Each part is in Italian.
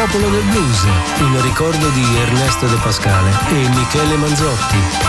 Popolo del Blues, in ricordo di Ernesto De Pascale e Michele Manzotti.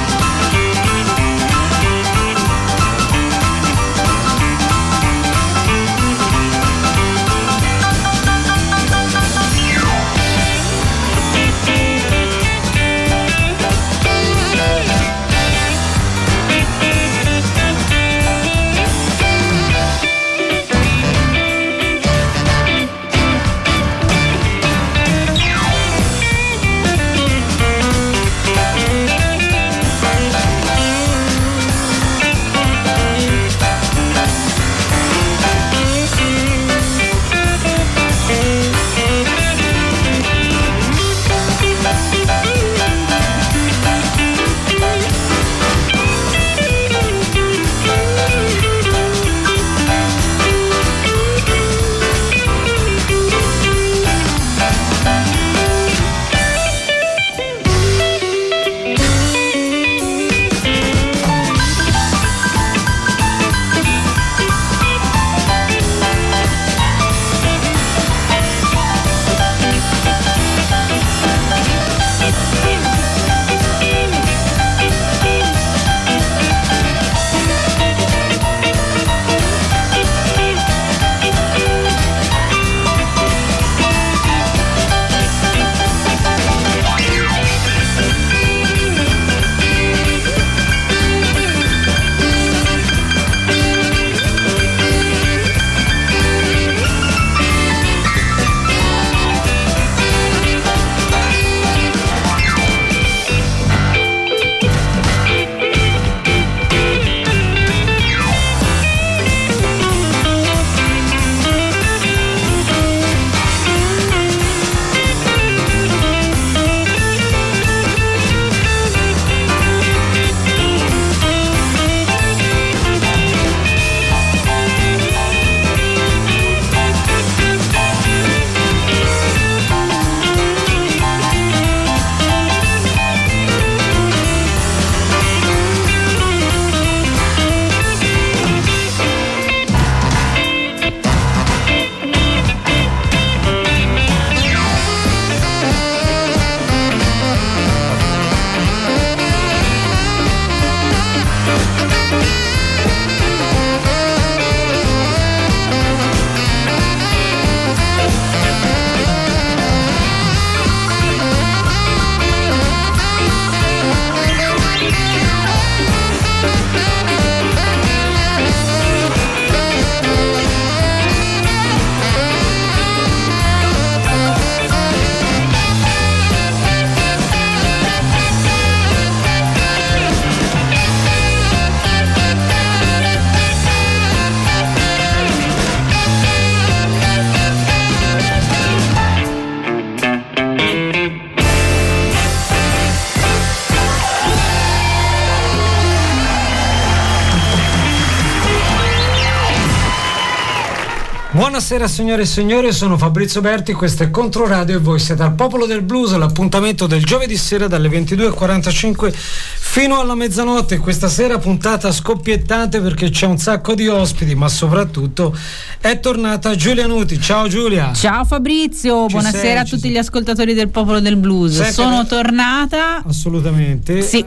Buonasera signore e signori, sono Fabrizio Berti, questo è Controradio e voi siete al Popolo del Blues, l'appuntamento del giovedì sera dalle 22:45 fino alla mezzanotte. Questa sera puntata scoppiettante perché c'è un sacco di ospiti, ma soprattutto è tornata Giulia Nuti. Ciao Giulia. Ciao Fabrizio, buonasera a tutti gli ascoltatori del Popolo del Blues. Sono tornata. Assolutamente. Sì.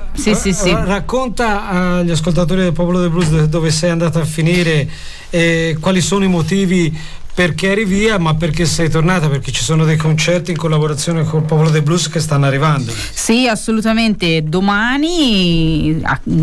Racconta agli ascoltatori del Popolo del Blues dove sei andata a finire e quali sono i motivi perché eri via, ma perché sei tornata, perché ci sono dei concerti in collaborazione col Popolo del Blues che stanno arrivando. Sì, assolutamente. Domani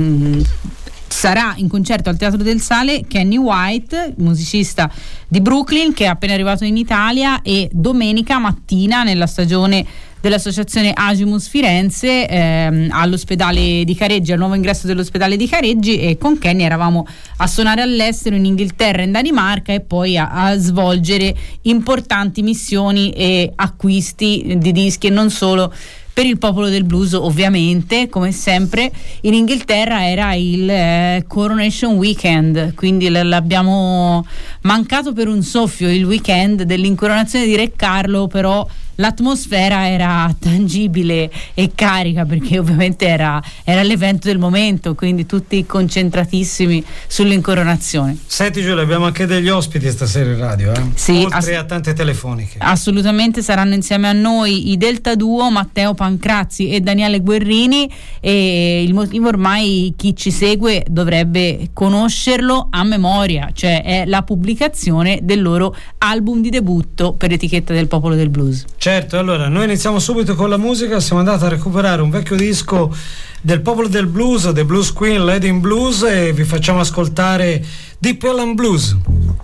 sarà in concerto al Teatro del Sale Kenny White, musicista di Brooklyn che è appena arrivato in Italia, e domenica mattina nella stagione dell'associazione Agimus Firenze all'ospedale di Careggi, al nuovo ingresso dell'ospedale di Careggi, e con Kenny eravamo a suonare all'estero in Inghilterra e in Danimarca e poi a svolgere importanti missioni e acquisti di dischi, e non solo per il Popolo del Blues. Ovviamente, come sempre, in Inghilterra era il Coronation Weekend, quindi l'abbiamo mancato per un soffio, il weekend dell'incoronazione di Re Carlo, però l'atmosfera era tangibile e carica, perché ovviamente era l'evento del momento, quindi tutti concentratissimi sull'incoronazione. Senti Giulia, abbiamo anche degli ospiti stasera in radio, sì, oltre a tante telefoniche. Assolutamente, saranno insieme a noi i Delta Duo, Matteo Pancrazzi e Daniele Guerrini, e il motivo ormai chi ci segue dovrebbe conoscerlo a memoria, cioè è la pubblicazione del loro album di debutto per etichetta del Popolo del Blues. Certo, allora noi iniziamo subito con la musica. Siamo andati a recuperare un vecchio disco del Popolo del Blues, The Blues Queen, Lady in Blues, e vi facciamo ascoltare Deep Ellum Blues.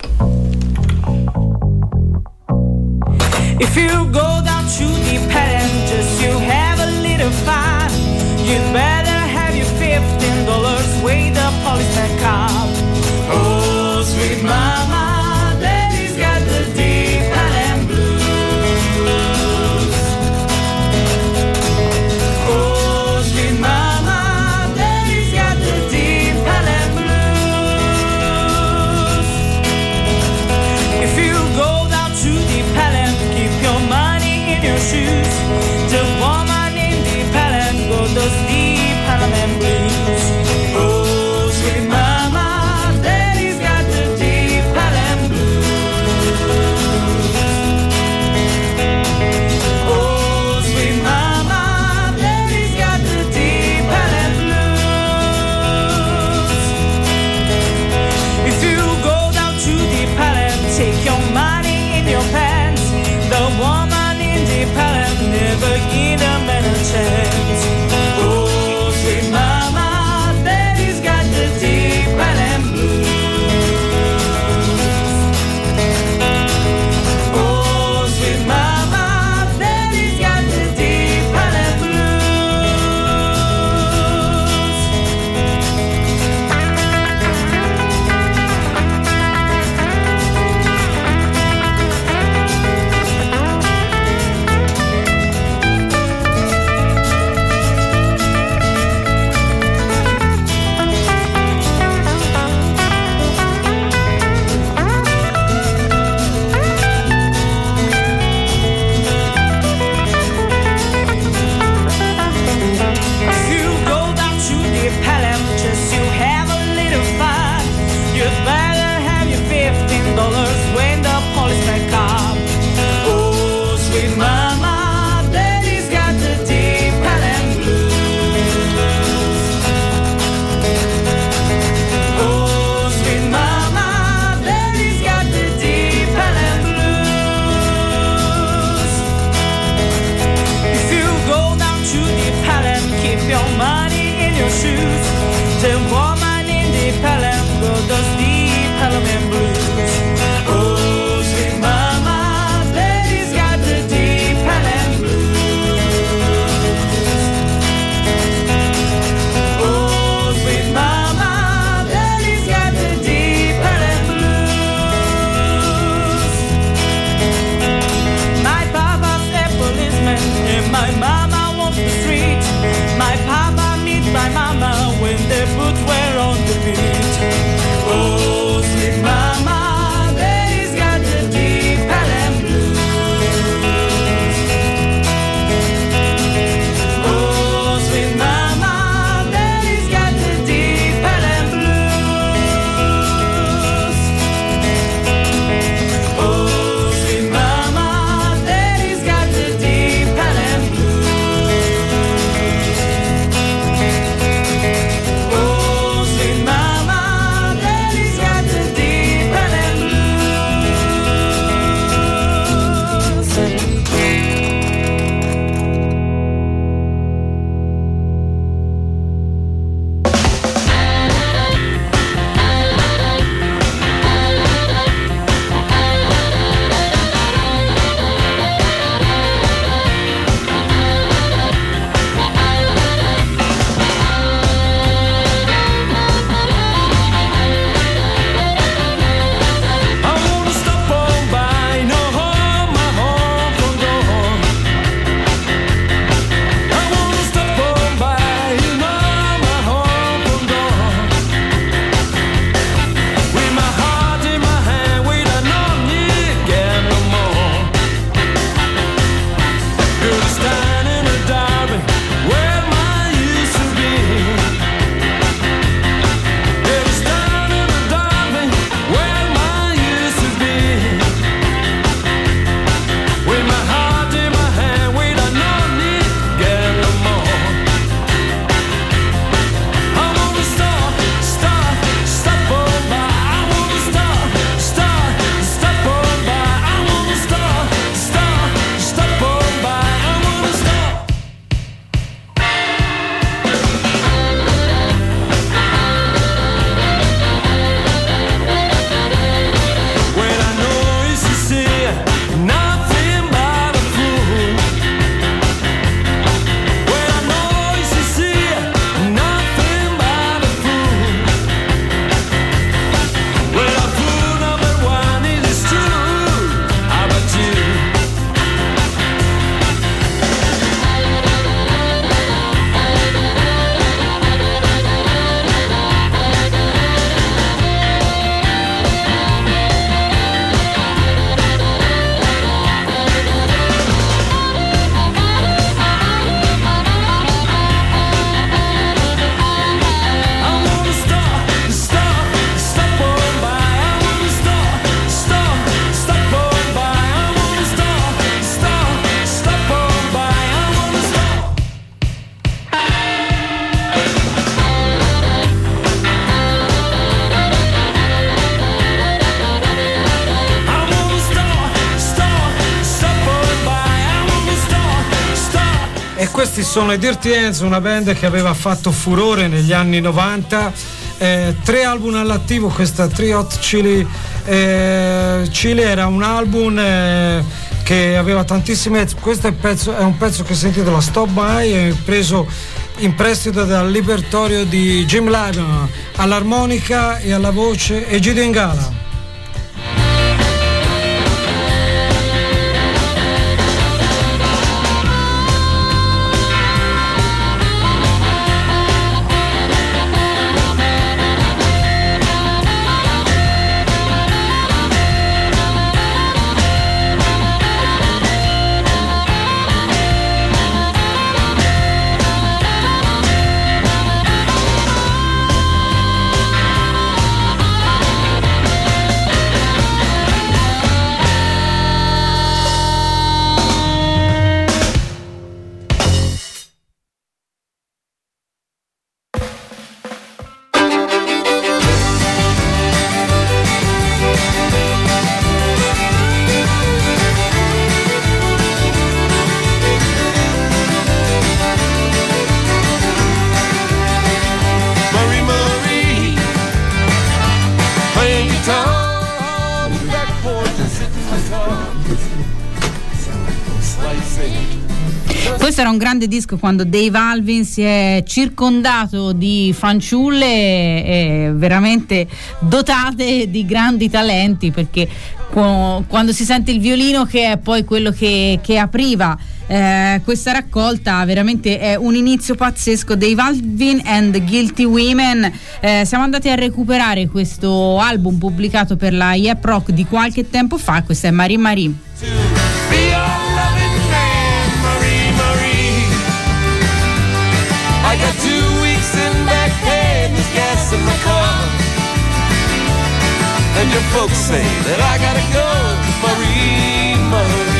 If you go down to the pen, just you have a little fun, you'd better have your $15 weigh the policeman cop. Oh, sweet mama, daddy's got the deep Ellum blues. Oh, sweet mama, daddy's got the deep Ellum blues. If you go down to the Ellum, keep your money in your shoes. The woman in the Ellum go those deep Ellum blues. Oh, sweet mama, daddy's got the deep Ellum blues. Oh, sweet mama, daddy's got the deep Ellum blues. If you go down to the Ellum, take your money in your pants. The woman in the Ellum never give a man a chance. Oh, sweet mama, daddy's got the deep Ellum blues. Oh, sweet mama, daddy's got the deep Ellum blues. If you go down to the Ellum, just you have a little fun, you'd better have your $15 when the policeman comes. Oh, sweet mama, daddy's got the deep Ellum blues. Oh, sweet mama, daddy's got the deep Ellum blues. If you go down to the Ellum, keep your money in your shoes. The woman in the Ellum go those deep Ellum blues. Oh, sweet mama, daddy's got the deep Ellum blues. Oh, sweet mama, daddy's got the deep Ellum blues. My papa's a policeman and my mama walks the street. My papa meets my mama when they put where questi sono i Dirty Hands, una band che aveva fatto furore negli anni 90, 3 album all'attivo. Questa Three Hot Chili era un album che aveva tantissime. Questo è un pezzo che si intitola Stop By, è preso in prestito dal repertorio di Jim Lydon, all'armonica e alla voce Egidio Ingala. Questo era un grande disco quando Dave Alvin si è circondato di fanciulle veramente dotate di grandi talenti, perché quando si sente il violino, che è poi quello che apriva questa raccolta, veramente è un inizio pazzesco. Dave Alvin and the Guilty Women. Siamo andati a recuperare questo album pubblicato per la Yep Rock di qualche tempo fa. Questa è Marie Marie. I got 2 weeks in back pay and there's gas in my car. And your folks say that I gotta go, Marie, Marie.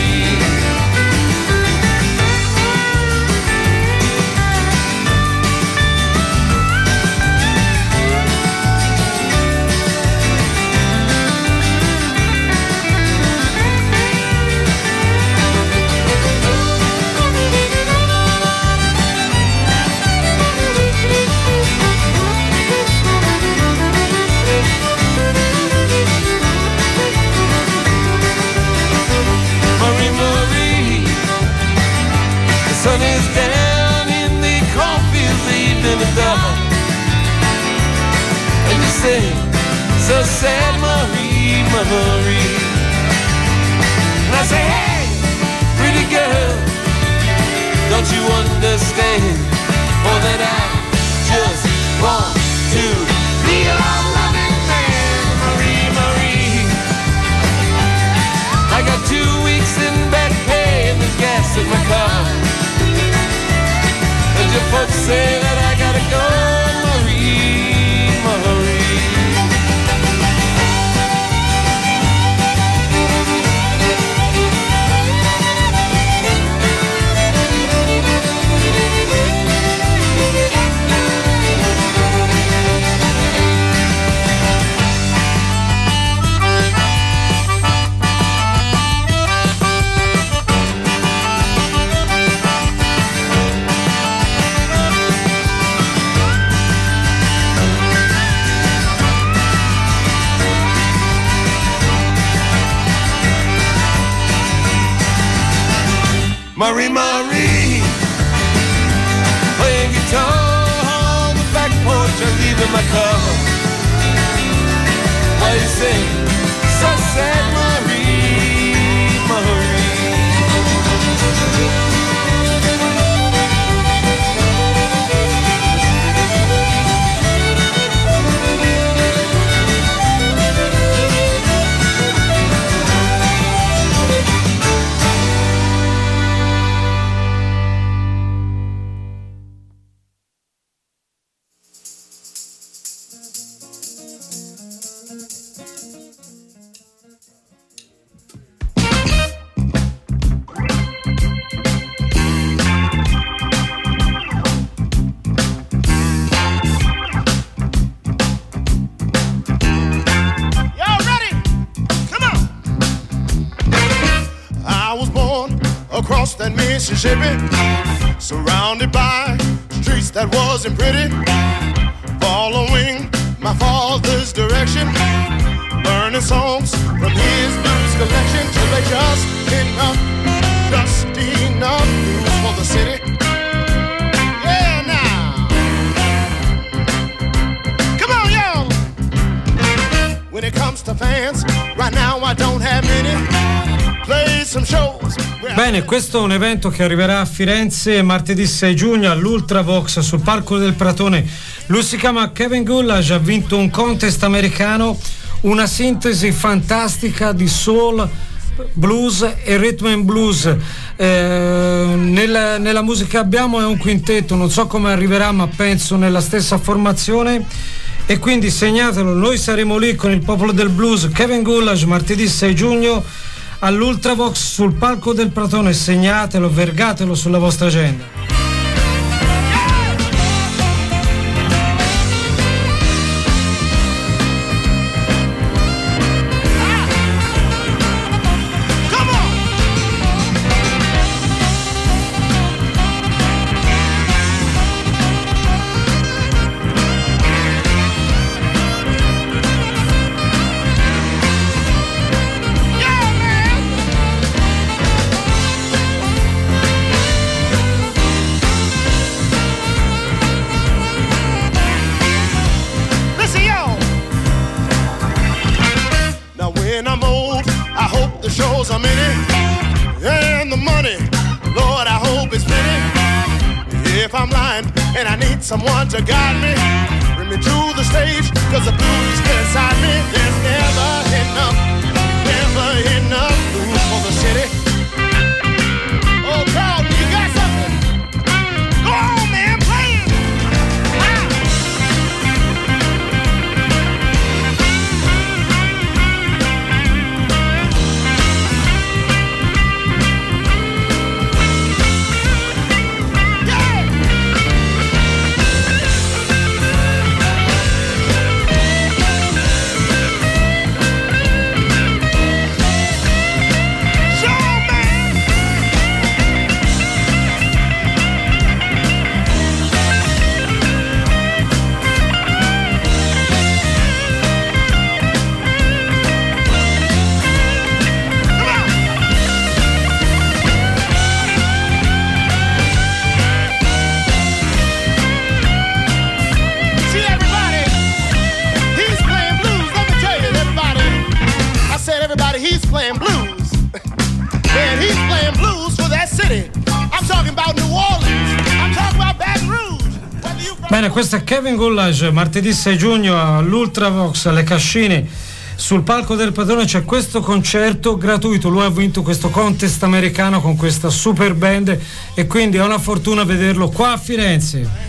Sun is down in the cornfields, leaving the dark. And you sing, so sad, Marie, Marie. And I say, hey, pretty girl, don't you understand? For that I just want to be your loving man, Marie, Marie. I got 2 weeks in back pay and there's gas in my car. And your folks say that I gotta go, Marie, Marie. Marie, Marie, playing guitar on the back porch, I'm leaving my car. Why you say, so sad, Marie, Marie. Mississippi, surrounded by streets that wasn't pretty, following my father's direction, learning songs from his blues collection till they just enough blues for the city. Yeah, now, come on, y'all. When it comes to fans, right now I don't have many. Play some shows. Bene, questo è un evento che arriverà a Firenze martedì 6 giugno all'Ultravox sul palco del Pratone. Lui si chiama Kevin Gullage, ha vinto un contest americano, una sintesi fantastica di soul, blues e rhythm and blues. Nella musica che abbiamo è un quintetto, non so come arriverà, ma penso nella stessa formazione, e quindi segnatelo, noi saremo lì con il popolo del blues. Kevin Gullage martedì 6 giugno all'Ultravox sul palco del Pratone, segnatelo, vergatelo sulla vostra agenda. I'm in it, and the money, Lord, I hope it's plenty. If I'm lying and I need someone to guide me, bring me to the stage, cause the blues is inside me. There's never enough blues for the city. Oh, Carl, you got something? Go on, man, play it. He's playing blues, and he's playing blues for that city. I'm talking about New Orleans, I'm talking about Baton Rouge. Bene, questo è Kevin Gullage, martedì 6 giugno all'Ultravox, alle Cascine, sul palco del Pratone c'è questo concerto gratuito. Lui ha vinto questo contest americano con questa super band e quindi è una fortuna vederlo qua a Firenze.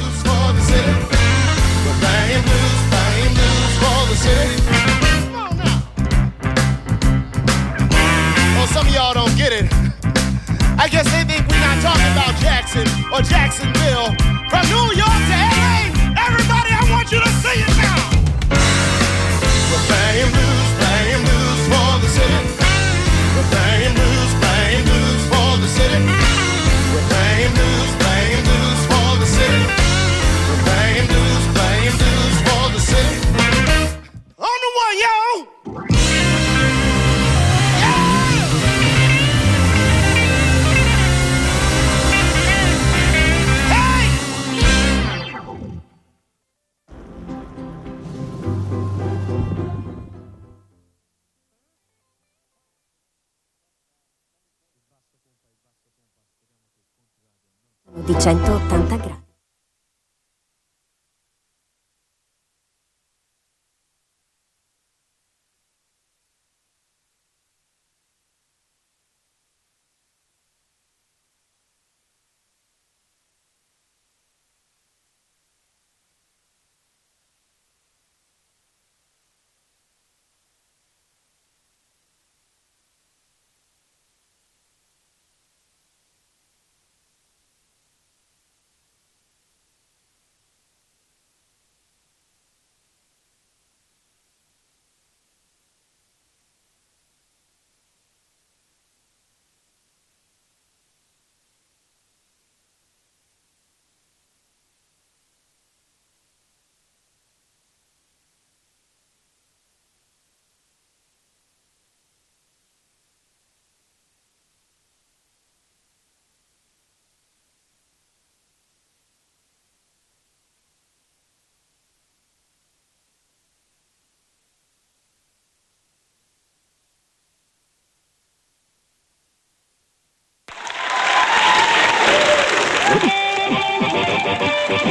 Some of y'all don't get it. I guess they think we're not talking about Jackson or Jacksonville. From New York to LA, everybody, I want you to sing it now. We're playing blues for the city. We're playing blues for the city. We're playing blues for the city. We're playing blues for the city. On the one, y'all. Di 180 gradi.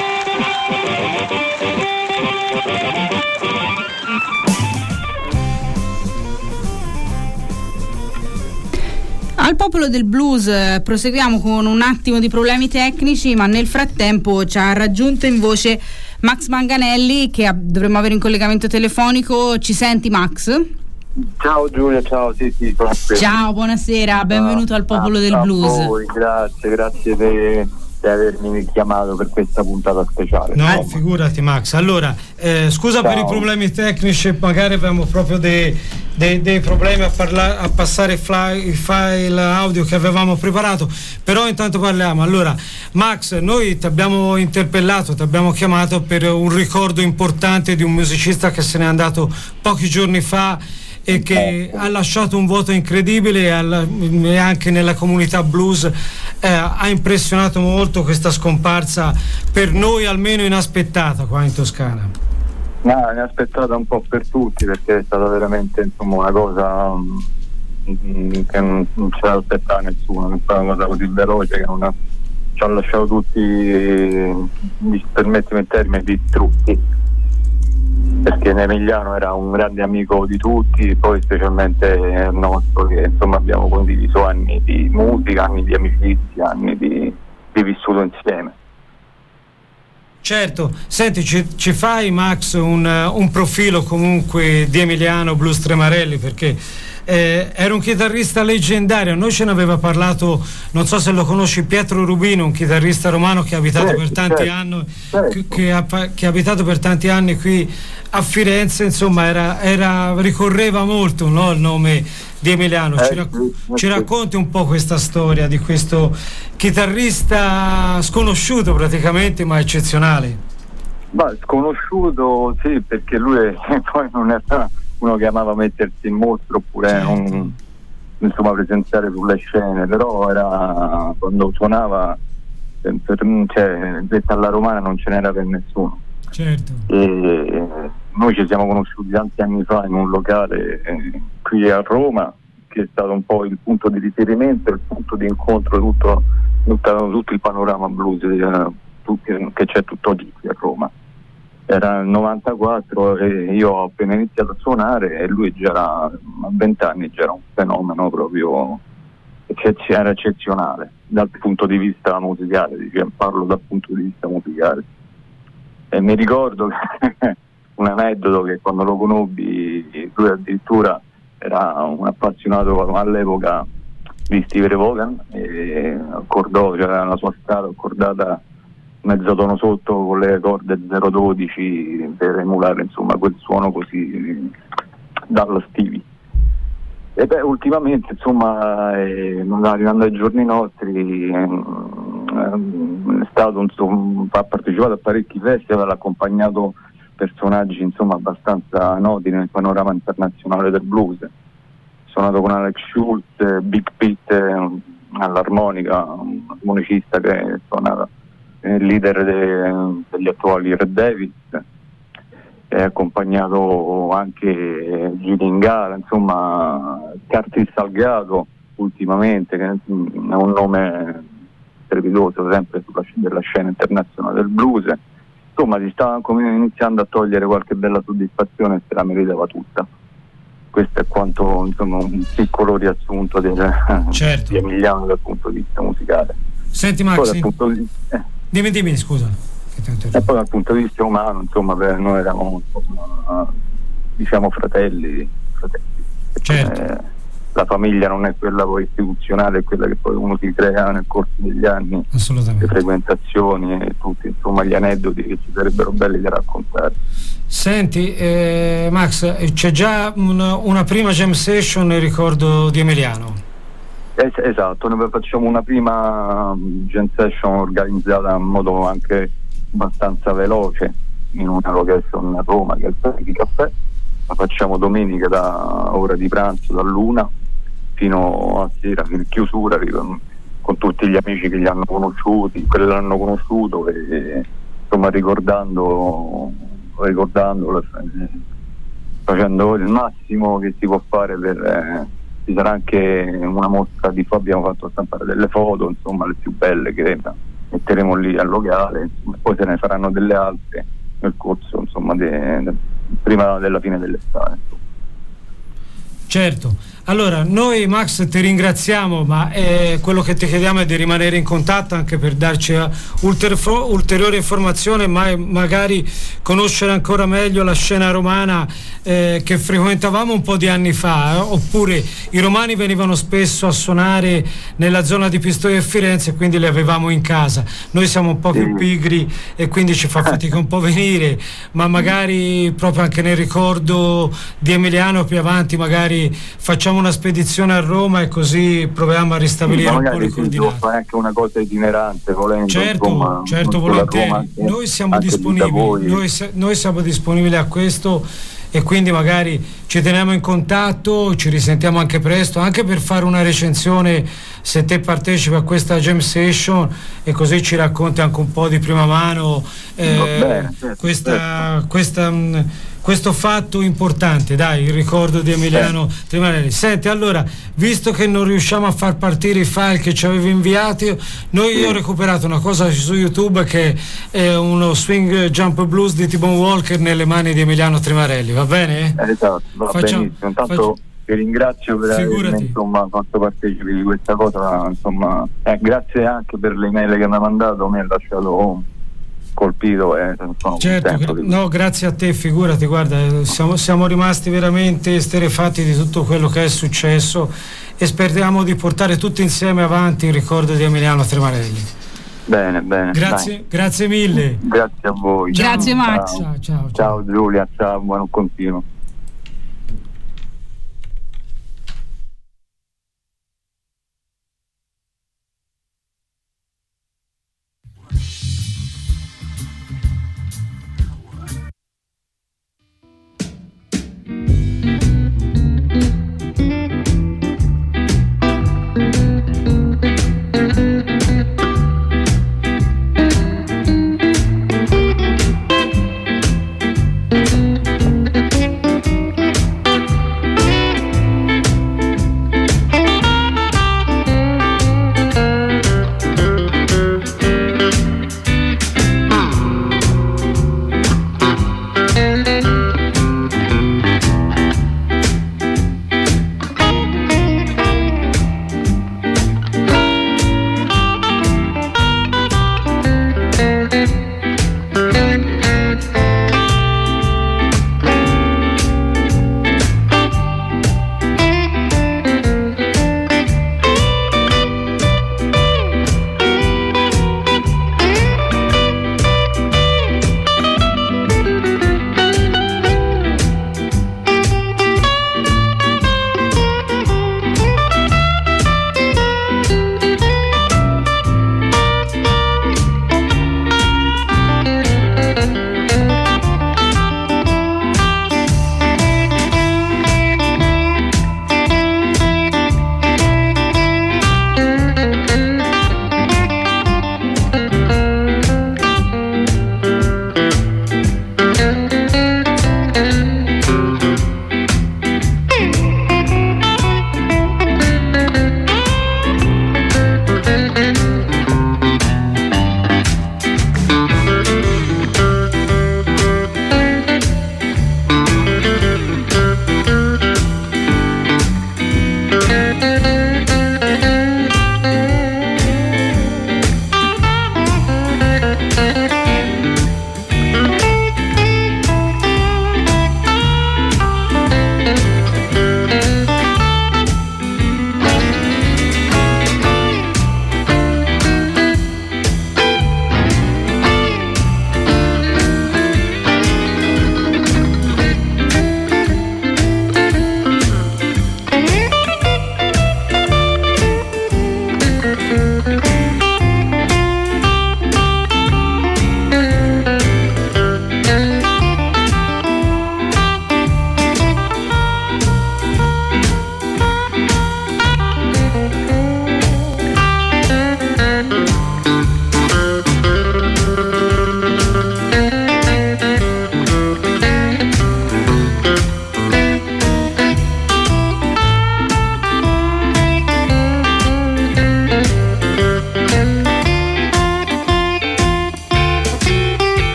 Al Popolo del Blues proseguiamo con un attimo di problemi tecnici, ma nel frattempo ci ha raggiunto in voce Max Manganelli, che dovremmo avere in collegamento telefonico. Ci senti, Max? Ciao Giulia, ciao, sì, sono qui. Ciao, buonasera, benvenuto al Popolo del Blues. Voi, grazie di avermi chiamato per questa puntata speciale. No, figurati Max. Allora, scusa per i problemi tecnici, magari abbiamo proprio dei problemi a passare il file audio che avevamo preparato, però intanto parliamo. Allora, Max, noi ti abbiamo interpellato, ti abbiamo chiamato per un ricordo importante di un musicista che se n'è andato pochi giorni fa e che ha lasciato un vuoto incredibile e anche nella comunità blues ha impressionato molto questa scomparsa, per noi almeno inaspettata qua in Toscana. No, inaspettata un po' per tutti, perché è stata veramente una cosa che non ce l'aspettava nessuno, è stata una cosa così veloce che ci ha lasciato tutti, permettimi il termine, distrutti, perché Emiliano era un grande amico di tutti, poi specialmente nostro, che insomma abbiamo condiviso anni di musica, anni di amicizia, anni di vissuto insieme. Certo, senti, ci fai, Max, un profilo comunque di Emiliano Blues Tremarelli, perché era un chitarrista leggendario. Noi ce ne aveva parlato, non so se lo conosci, Pietro Rubino, un chitarrista romano che ha abitato per tanti anni, che ha abitato per tanti anni qui a Firenze. Insomma, ricorreva molto, no, il nome di Emiliano. Ci racconti un po' questa storia di questo chitarrista sconosciuto praticamente, ma eccezionale? Sconosciuto sì, perché lui poi non era uno che amava mettersi in mostra oppure insomma presenziare sulle scene, però era, quando suonava, detta alla romana, non ce n'era per nessuno. Certo. E noi ci siamo conosciuti tanti anni fa in un locale qui a Roma, che è stato un po' il punto di riferimento, il punto di incontro tutto il panorama blues che c'è tutt'oggi qui a Roma. Era il 94 e io ho appena iniziato a suonare, e lui già era, a 20 anni già era un fenomeno proprio, era eccezionale dal punto di vista musicale, parlo dal punto di vista musicale. E mi ricordo un aneddoto, che quando lo conobbi, lui addirittura era un appassionato all'epoca di Stevie Ray Vaughan, e c'era la sua strada accordata mezzo tono sotto con le corde 012 per emulare insomma quel suono così dalla Stevie. E ultimamente insomma arrivando ai giorni nostri è stato ha partecipato a parecchi festival, ha accompagnato personaggi insomma abbastanza noti nel panorama internazionale del blues. Suonato con Alex Schultz, Big Pete all'armonica, un armonicista che suona il leader degli attuali Red Devils, è accompagnato anche Gilingara, insomma Curtis Salgado ultimamente, che è un nome strepitoso sempre della scena internazionale del blues. Insomma si stava iniziando a togliere qualche bella soddisfazione e se la meritava tutta. Questo è quanto, insomma, un piccolo riassunto di Emiliano dal punto di vista musicale. Senti Max, dimmi scusa. E poi dal punto di vista umano, insomma, per noi eravamo diciamo fratelli. Certo. La famiglia non è quella poi istituzionale, è quella che poi uno si crea nel corso degli anni, le frequentazioni e tutti insomma gli aneddoti che ci sarebbero belli da raccontare. Senti Max, c'è già una prima jam session nel ricordo di Emiliano? Esatto, noi facciamo una prima jam session organizzata in modo anche abbastanza veloce in una location a Roma, che è il Parigi Caffè. La facciamo domenica da ora di pranzo, dall'1 fino a sera, fino a chiusura, con tutti gli amici che li hanno conosciuti, quelli che l'hanno conosciuto, e insomma ricordandolo, facendo il massimo che si può fare ci sarà anche una mostra di abbiamo fatto stampare delle foto, insomma le più belle che metteremo lì al locale, insomma, poi se ne saranno delle altre nel corso, insomma, prima della fine dell'estate. Certo. Allora, noi Max ti ringraziamo, ma quello che ti chiediamo è di rimanere in contatto anche per darci ulteriore informazione, ma magari conoscere ancora meglio la scena romana che frequentavamo un po' di anni fa, oppure i romani venivano spesso a suonare nella zona di Pistoia e Firenze, quindi li avevamo in casa. Noi siamo un po' più pigri e quindi ci fa fatica un po' venire, ma magari proprio anche nel ricordo di Emiliano più avanti magari facciamo una spedizione a Roma e così proviamo a ristabilire un po' le coordinate. Fare anche una cosa itinerante, volendo. Certo, insomma, certo, volentieri. Roma, noi siamo disponibili, noi siamo disponibili a questo, e quindi magari ci teniamo in contatto, ci risentiamo anche presto, anche per fare una recensione se te partecipi a questa jam session, e così ci racconti anche un po' di prima mano questo fatto importante, dai, il ricordo di Emiliano Trimarelli. Senti, allora, visto che non riusciamo a far partire i file che ci avevi inviati, io ho recuperato una cosa su YouTube che è uno swing jump blues di T-Bone Walker nelle mani di Emiliano Trimarelli, va bene? Esatto, va benissimo. Intanto ti ringrazio per avermi, insomma, fatto partecipi di questa cosa, insomma, grazie anche per le email che mi ha mandato, mi ha lasciato colpito, certo, no, grazie a te, figurati, guarda, siamo rimasti veramente esterrefatti di tutto quello che è successo, e speriamo di portare tutti insieme avanti il ricordo di Emiliano Trimarelli. Bene, grazie mille. Grazie a voi. Grazie Max. Ciao Giulia, ciao, buon continuo.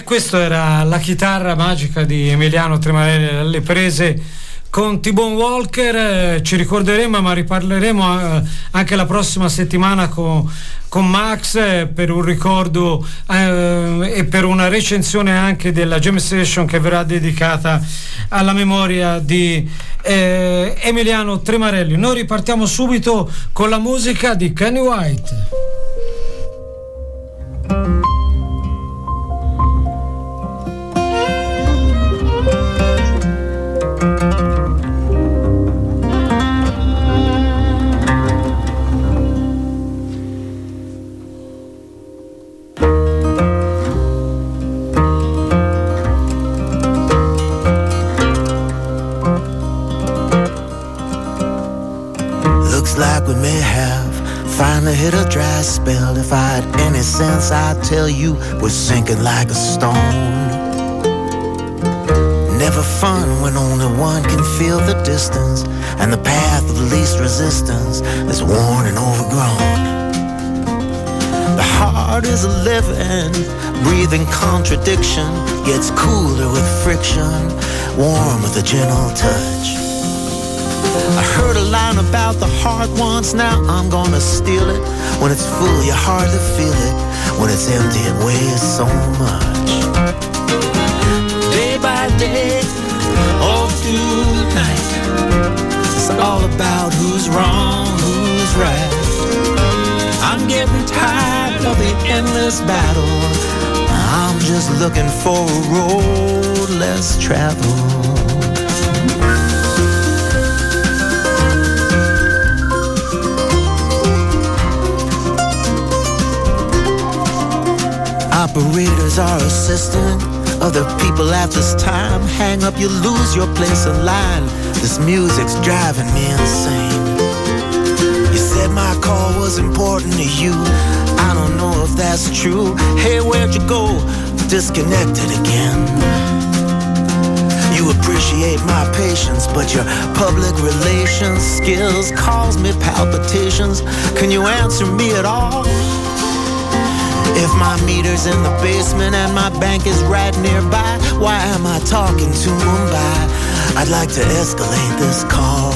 E questa era la chitarra magica di Emiliano Tremarelli alle prese con T-Bone Walker. Ci ricorderemo, ma riparleremo anche la prossima settimana con Max per un ricordo e per una recensione anche della Jam Session che verrà dedicata alla memoria di Emiliano Tremarelli. Noi ripartiamo subito con la musica di Kenny White. Like we may have finally hit a dry spell. If I had any sense, I'd tell you we're sinking like a stone. Never fun when only one can feel the distance, and the path of least resistance is worn and overgrown. The heart is a living, breathing contradiction, gets cooler with friction, warm with a gentle touch. I heard a line about the heart once, now I'm gonna steal it. When it's full, you hardly feel it. When it's empty, it weighs so much. Day by day, all through the night, it's all about who's wrong, who's right. I'm getting tired of the endless battle. I'm just looking for a road less traveled. Operators are assisting other people at this time. Hang up, you lose your place in line. This music's driving me insane. You said my call was important to you. I don't know if that's true. Hey, where'd you go? Disconnected again. You appreciate my patience, but your public relations skills cause me palpitations. Can you answer me at all? If my meter's in the basement and my bank is right nearby, why am I talking to Mumbai? I'd like to escalate this call.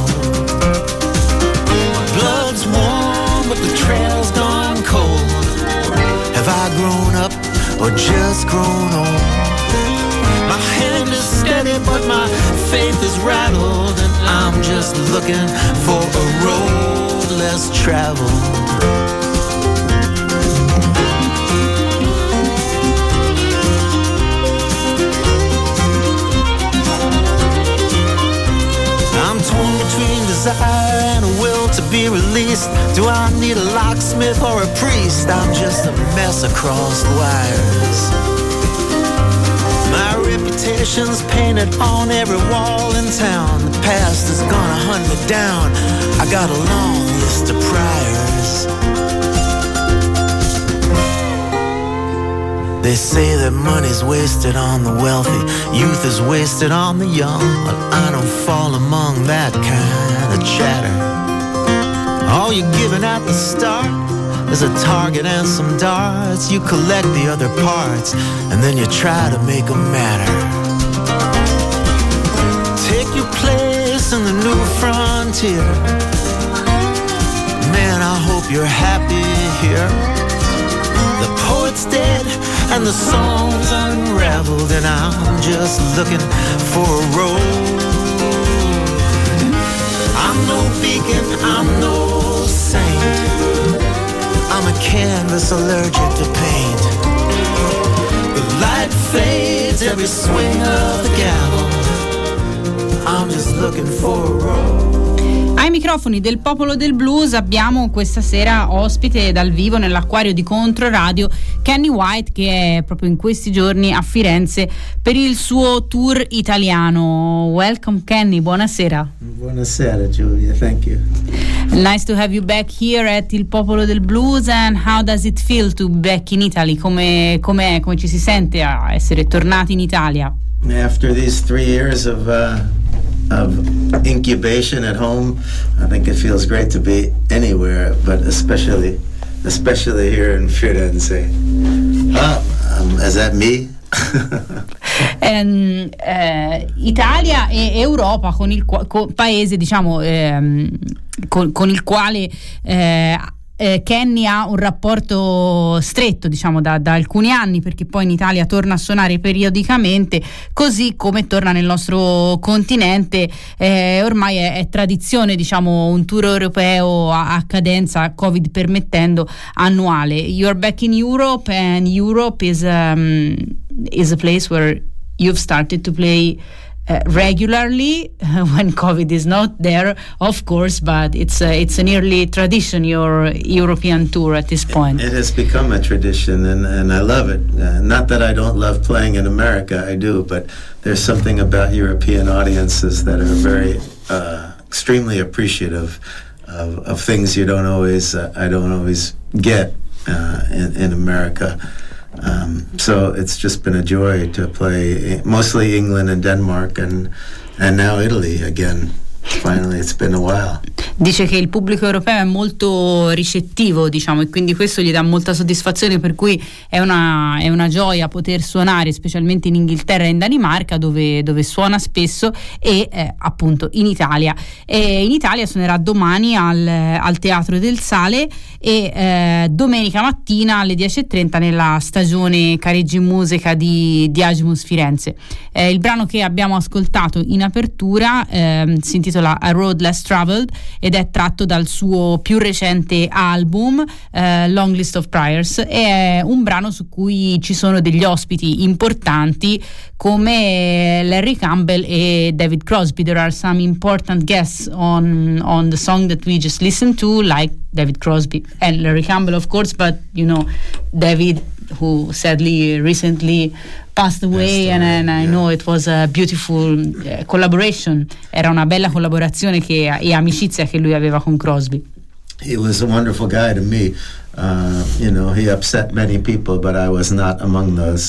My blood's warm, but the trail's gone cold. Have I grown up or just grown old? My hand is steady, but my faith is rattled, and I'm just looking for a road less traveled. I'm torn between desire and a will to be released. Do I need a locksmith or a priest? I'm just a mess across the wires. My reputation's painted on every wall in town. The past is gonna hunt me down. I got a long list of priors. They say that money's wasted on the wealthy, youth is wasted on the young. Well, I don't fall among that kind of chatter. All you're giving at the start is a target and some darts. You collect the other parts, and then you try to make them matter. Take your place in the new frontier. Man, I hope you're happy here. The poet's dead and the song's unraveled, and I'm just looking for a road. I'm no beacon, I'm no saint. I'm a canvas allergic to paint. The light fades every swing of the gavel. I'm just looking for a road. Ai microfoni del Popolo del Blues abbiamo questa sera ospite dal vivo nell'acquario di Controradio Kenny White, che è proprio in questi giorni a Firenze per il suo tour italiano. Welcome Kenny, buonasera. Buonasera Giulia, thank you. Nice to have you back here at Il Popolo del Blues. And how does it feel to be back in Italy? Come ci si sente a essere tornati in Italia? After these 3 years of incubation at home, I think it feels great to be anywhere, but especially here in Firenze. Is that me? Italia e Europa con il paese, diciamo, con il quale Kenny ha un rapporto stretto, diciamo, da alcuni anni, perché poi in Italia torna a suonare periodicamente, così come torna nel nostro continente. Ormai è tradizione, diciamo, un tour europeo a cadenza, Covid permettendo, annuale. You are back in Europe, and Europe is a place where you've started to play regularly when COVID is not there, of course, but it's a nearly tradition, your European tour at this point. It has become a tradition, and I love it. Not that I don't love playing in America, I do, but there's something about European audiences that are very extremely appreciative of things I don't always get in America. So it's just been a joy to play mostly England and Denmark and now Italy again. Finally, it's been a while. Dice che il pubblico europeo è molto ricettivo, diciamo, e quindi questo gli dà molta soddisfazione, per cui è una gioia poter suonare, specialmente in Inghilterra e in Danimarca, dove suona spesso, e appunto in Italia. E in Italia suonerà domani al Teatro del Sale e domenica mattina alle 10:30 nella stagione Careggi in Musica di Agimus Firenze. Il brano che abbiamo ascoltato in apertura si intitola A Road Less Traveled ed è tratto dal suo più recente album Long List of Priors. È un brano su cui ci sono degli ospiti importanti come Larry Campbell e David Crosby. There are some important guests on the song that we just listened to, like David Crosby and Larry Campbell, of course, but you know, David, who sadly recently passed away, and I know it was a beautiful collaboration. Era una bella collaborazione e amicizia che lui aveva con Crosby. He was a wonderful guy to me. You know, he upset many people, but I was not among those.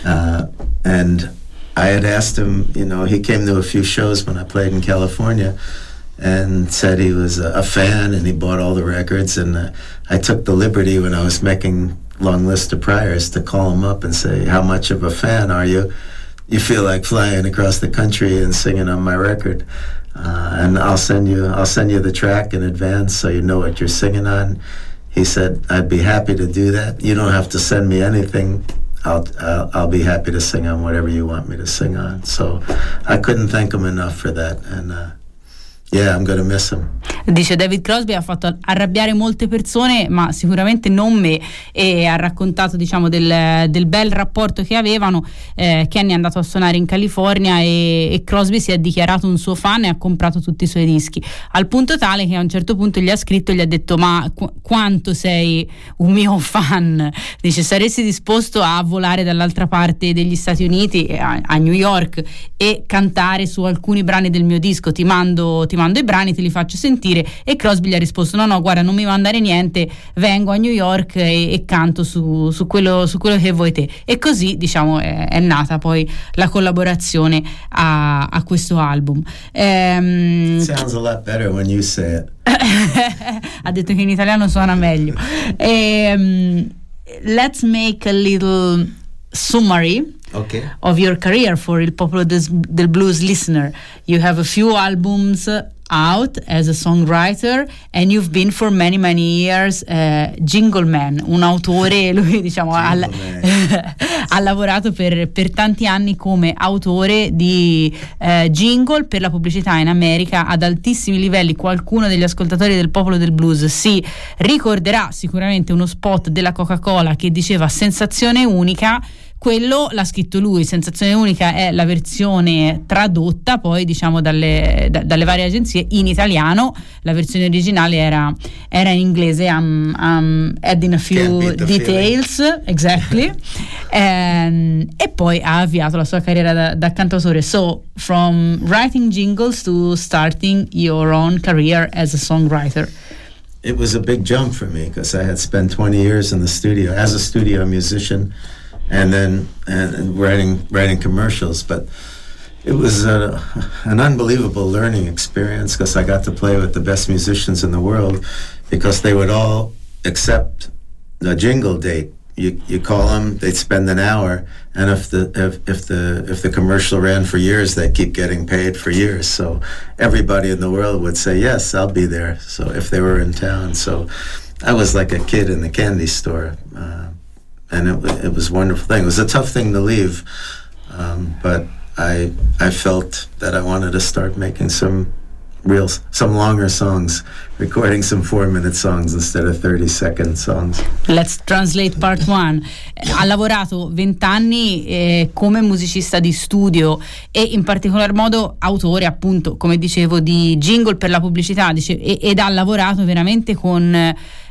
And I had asked him, you know, he came to a few shows when I played in California and said he was a fan and he bought all the records, and I took the liberty when I was making Long List of Priors to call him up and say, how much of a fan are you? You feel like flying across the country and singing on my record, and I'll send you the track in advance so you know what you're singing on. He said, I'd be happy to do that. You don't have to send me anything. I'll be happy to sing on whatever you want me to sing on. So I couldn't thank him enough for that, and yeah, I'm gonna miss him. Dice David Crosby ha fatto arrabbiare molte persone, ma sicuramente non me, e ha raccontato, diciamo, del bel rapporto che avevano. Kenny è andato a suonare in California e Crosby si è dichiarato un suo fan e ha comprato tutti i suoi dischi, al punto tale che a un certo punto gli ha scritto e gli ha detto: ma quanto sei un mio fan? Dice: saresti disposto a volare dall'altra parte degli Stati Uniti, a New York, e cantare su alcuni brani del mio disco? Ti mando i brani, te li faccio sentire. E Crosby gli ha risposto: no, guarda, non mi mandare niente, vengo a New York e canto su quello che vuoi te. E così, diciamo, è nata poi la collaborazione a questo album. Sounds a lot better when you say it. Ha detto che in italiano suona meglio. Let's make a little summary of your career for Il Popolo del Blues listener. You have a few albums out as a songwriter, and you've been for many years Jingle Man, un autore. Lui, diciamo, ha lavorato per tanti anni come autore di jingle per la pubblicità in America ad altissimi livelli. Qualcuno degli ascoltatori del Popolo del Blues si ricorderà sicuramente uno spot della Coca-Cola che diceva sensazione unica. Quello l'ha scritto lui. Sensazione unica è la versione tradotta poi, diciamo, dalle varie agenzie in italiano. La versione originale era in inglese. I'm adding a few details, exactly. E poi ha avviato la sua carriera da cantautore. So from writing jingles to starting your own career as a songwriter. It was a big jump for me because I had spent 20 years in the studio as a studio musician, and then writing commercials. But it was an unbelievable learning experience because I got to play with the best musicians in the world, because they would all accept a jingle date you call them, they'd spend an hour, and if the commercial ran for years, they keep getting paid for years. So everybody in the world would say, yes, I'll be there. So if they were in town, so I was like a kid in the candy store, and it was a wonderful thing. It was a tough thing to leave, but I felt that I wanted to start making some longer songs, recording some 4-minute songs instead of 30-second songs. Let's translate part 1. Ha lavorato 20 anni come musicista di studio e in particolar modo autore, appunto, come dicevo, di jingle per la pubblicità, ed ha lavorato veramente con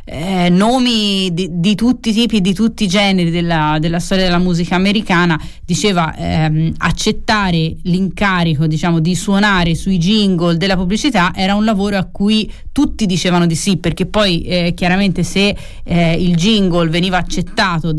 nomi di tutti i tipi, di tutti i generi della storia della musica americana. Diceva accettare l'incarico, diciamo, di suonare sui jingle della pubblicità era un lavoro a cui tutti dicevano di sì, perché poi chiaramente se il jingle veniva accettato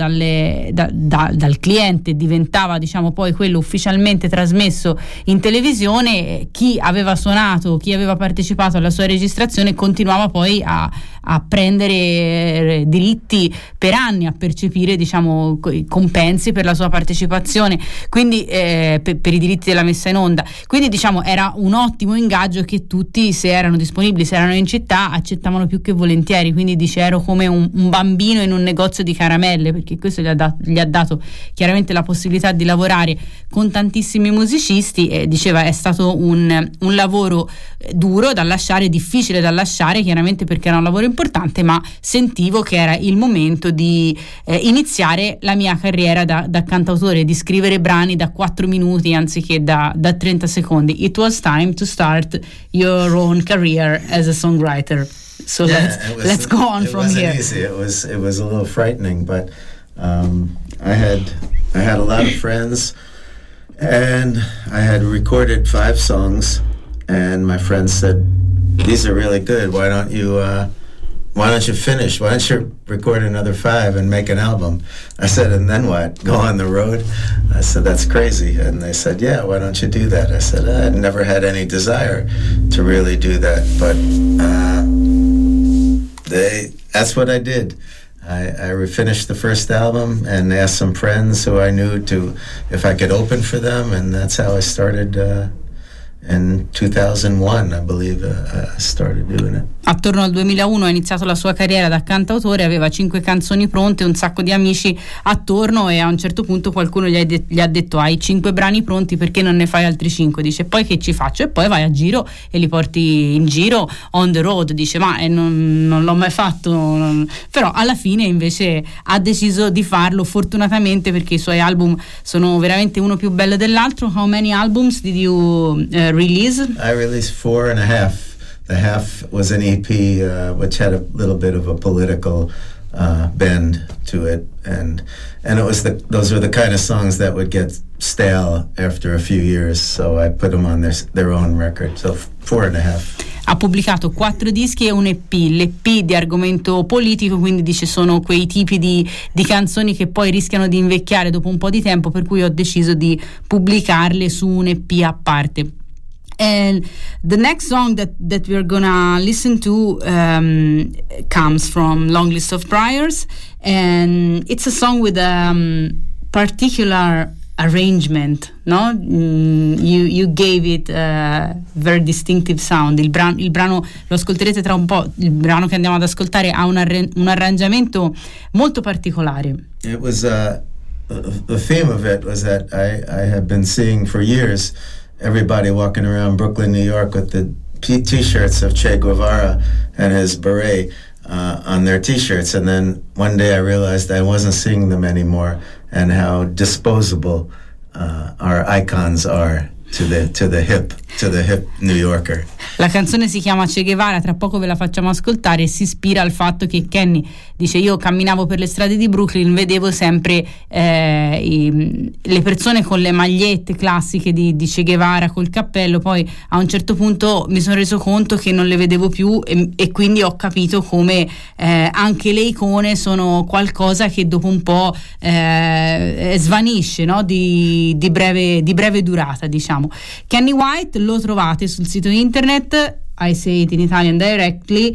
dal cliente e diventava, diciamo, poi quello ufficialmente trasmesso in televisione, chi aveva suonato, chi aveva partecipato alla sua registrazione continuava poi a prendere diritti per anni, a percepire, diciamo, compensi per la sua partecipazione, quindi per i diritti della messa in onda. Quindi, diciamo, era un ottimo ingaggio che tutti, se erano disponibili, se erano in città, accettavano più che volentieri. Quindi dice, ero come un bambino in un negozio di caramelle, perché questo gli ha dato chiaramente la possibilità di lavorare con tantissimi musicisti, e diceva è stato un lavoro duro da lasciare, difficile da lasciare, chiaramente perché era un lavoro importante, ma sentivo che era il momento di iniziare la mia carriera da cantautore, di scrivere brani da 4 minuti anziché da 30 secondi. It was time to start your own career as a songwriter. So let's go on from here. Easy. It was a little frightening, but I had a lot of friends, and I had recorded 5 songs, and my friends said, "These are really good. Why don't you finish? Why don't you record another 5 and make an album?" I said, "And then what? Go on the road?" I said, "That's crazy." And they said, "Yeah, why don't you do that?" I said, "I never had any desire to really do that." But that's what I did. I finished the first album and asked some friends who I knew if I could open for them, and that's how I started. In 2001, I believe, I started doing it. Attorno al 2001 ha iniziato la sua carriera da cantautore, aveva 5 canzoni pronte, un sacco di amici attorno, e a un certo punto qualcuno gli ha detto: hai 5 brani pronti, perché non ne fai altri 5? Dice, poi che ci faccio? E poi vai a giro e li porti in giro on the road. Dice, ma non l'ho mai fatto, però alla fine invece ha deciso di farlo, fortunatamente, perché i suoi album sono veramente uno più bello dell'altro. How many albums did you release? I released 4.5. The half was an EP, which had a little bit of a political bend to it, and it was those were the kind of songs that would get stale after a few years, so I put them on their own record. So 4.5. Ha pubblicato 4 dischi e un EP. L'EP di argomento politico, quindi dice sono quei tipi di canzoni che poi rischiano di invecchiare dopo un po' di tempo, per cui ho deciso di pubblicarle su un EP a parte. And the next song that we're gonna listen to comes from Long List of Prayers, and it's a song with a particular arrangement, no? You gave it a very distinctive sound. Il brano lo ascolterete tra un po'. Il brano che andiamo ad ascoltare ha un arrangiamento molto particolare. It was the theme of it was that I had been seeing for years everybody walking around Brooklyn, New York with the t-shirts of Che Guevara and his beret on their t-shirts, and then one day I realized I wasn't seeing them anymore, and how disposable our icons are to the hip New Yorker. La canzone si chiama Che Guevara, tra poco ve la facciamo ascoltare, e si ispira al fatto che Kenny dice: io camminavo per le strade di Brooklyn, vedevo sempre le persone con le magliette classiche di Che Guevara col cappello, poi a un certo punto mi sono reso conto che non le vedevo più, e quindi ho capito come anche le icone sono qualcosa che dopo un po' svanisce, no? di breve durata, diciamo. Kenny White lo trovate sul sito internet I say it in Italian directly,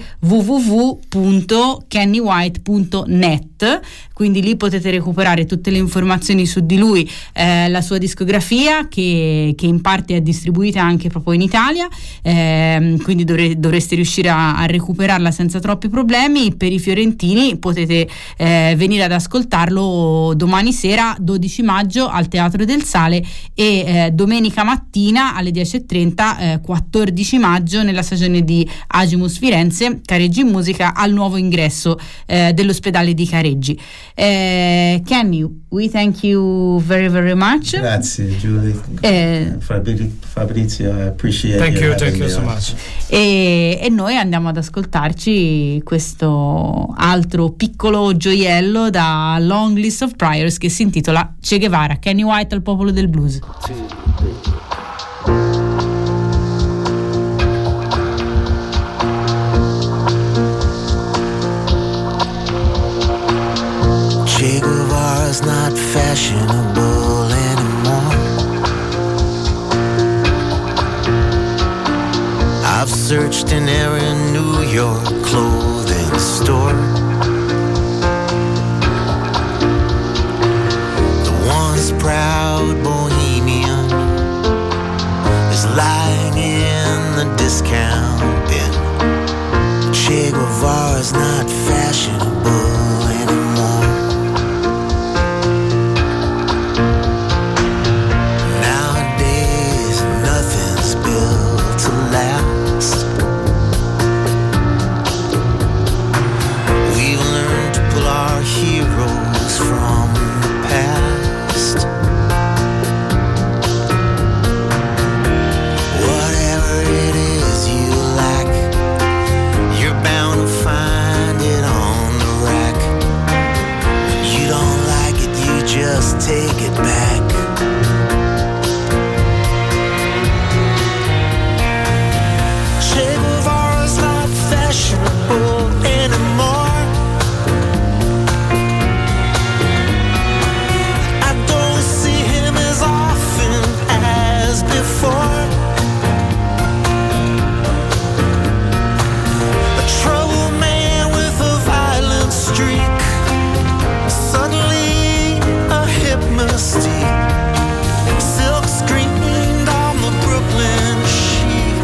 www.kennywhite.net, quindi lì potete recuperare tutte le informazioni su di lui, la sua discografia che in parte è distribuita anche proprio in Italia, quindi dovreste riuscire a recuperarla senza troppi problemi. Per i fiorentini potete venire ad ascoltarlo domani sera 12 maggio al Teatro del Sale e domenica mattina alle 10:30 14 maggio nella stagione di Agimus Firenze, Careggi in Musica, al nuovo ingresso dell'ospedale di Careggi. Kenny, we thank you very very much. Grazie Julie. Fabrizio, I appreciate thank you so on. much. E noi andiamo ad ascoltarci questo altro piccolo gioiello da Long List of Priors che si intitola Che Guevara, Kenny White al popolo del blues. Che Guevara's not fashionable anymore. I've searched in every New York clothing store. The once proud bohemian is lying in the discount bin. Che Guevara's not fashionable anymore. Nowadays nothing's built to last. We've learned to pull our heroes from the past. Whatever it is you lack, you're bound to find it on the rack. When you don't like it, you just take it back. Che Guevara's not fashionable anymore. I don't see him as often as before. A troubled man with a violent streak, suddenly a hip mystique, silk screened on the Brooklyn chic.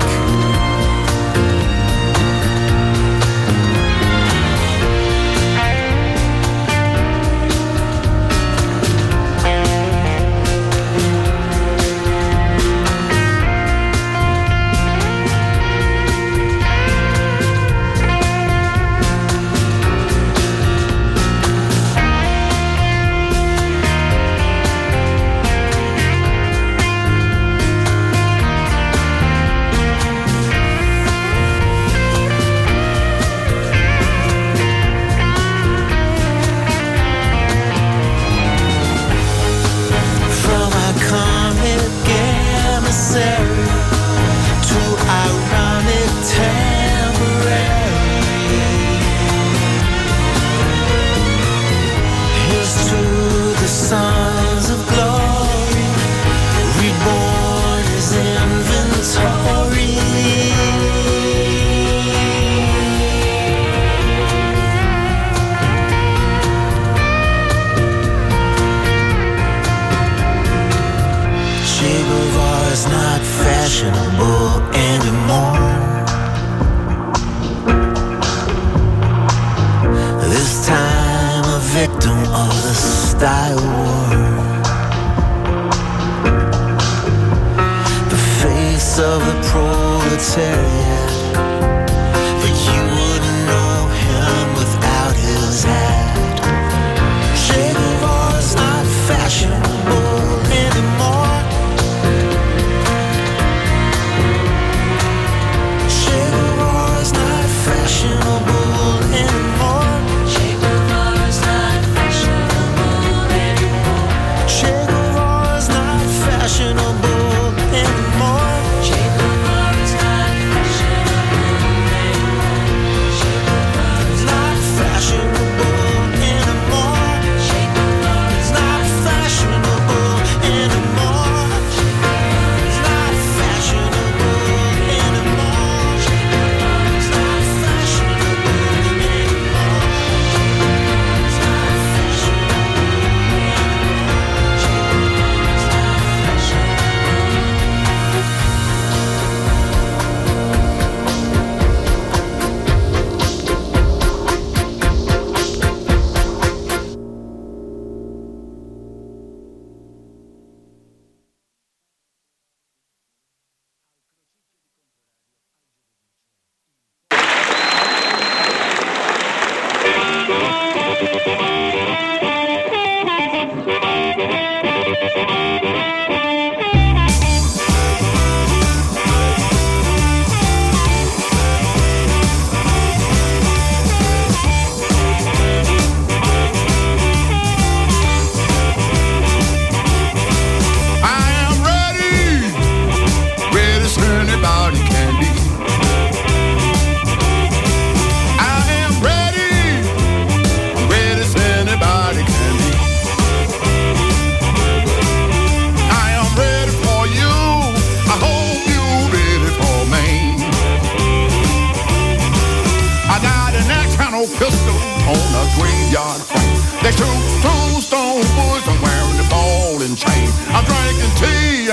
From iconic emissary to ironic temporary, here's to the sons of glory, reborn as inventory. Che Guevara's not fashionable anymore. This time a victim of the style war. The face of the proletariat, but you wouldn't know him without his hat. Che Guevara's not fashionable anymore. Che Guevara's not fashionable anymore. Che Guevara's not fashionable anymore. Che Guevara's not fashionable anymore. Che Guevara's not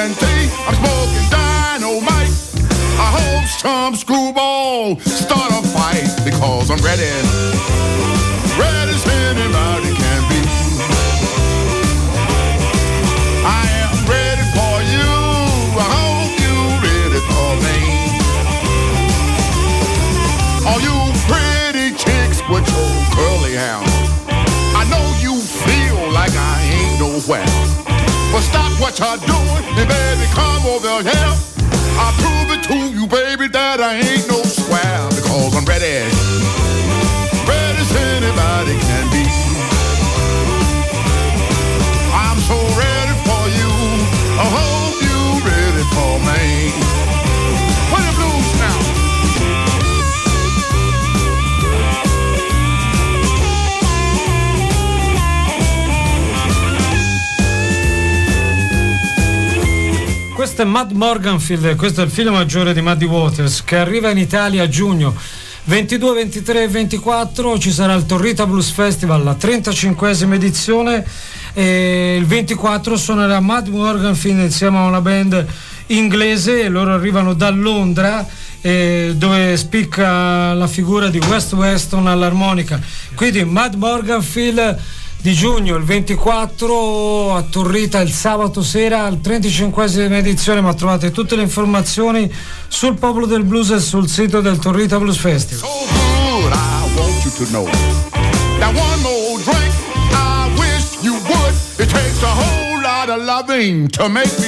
TNT. I'm smoking dynamite. I hope some screwball start a fight because I'm ready. Ready as anybody can be. I am ready for you. I hope you're ready for me. All you pretty chicks with your curly hair, I know you feel like I ain't nowhere. But stop what you're doing and baby come over here. I'll prove it to you baby that I ain't no square. Because I'm ready. Ready as anybody can be. I'm so ready for you. I hope you're ready for me. Play the blues now. Questo è Mud Morganfield, questo è il figlio maggiore di Muddy Waters che arriva in Italia a giugno 22, 23 e 24. Ci sarà il Torrita Blues Festival, la 35esima edizione, e il 24 suonerà Mud Morganfield insieme a una band inglese. Loro arrivano da Londra, dove spicca la figura di West Weston all'armonica. Quindi Mud Morganfield di giugno, il 24 a Torrita, il sabato sera, al 35esima edizione, ma trovate tutte le informazioni sul Popolo del Blues e sul sito del Torrita Blues Festival. So good, I want you to know. Now one more drink, I wish you would. It takes a whole lot of loving to make me